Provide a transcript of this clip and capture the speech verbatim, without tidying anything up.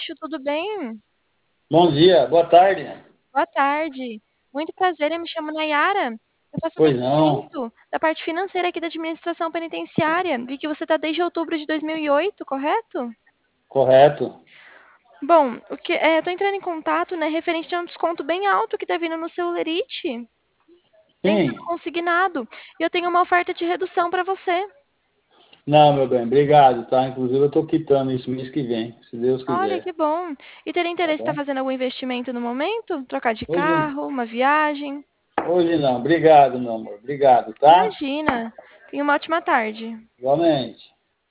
Gaúcho, tudo bem? Bom dia, boa tarde. Boa tarde. Muito prazer, eu me chamo Nayara. Eu faço Pois não, atendimento da parte financeira aqui da administração penitenciária. Vi que você está desde outubro de dois mil e oito, correto? correto. Bom, o que é, tô entrando em contato, né, referente a um desconto bem alto que tá vindo no seu Lerite, dentro do Sim. consignado. E eu tenho uma oferta de redução para você. Não, meu bem, obrigado, tá? Inclusive eu tô quitando isso mês que vem, se Deus Olha que quiser, bom. E teria tá interesse em estar bom? fazendo algum investimento no momento? Trocar de Hoje, carro, uma viagem? hoje não, obrigado, meu amor, obrigado, tá? Imagina. Tenha uma ótima tarde. Igualmente.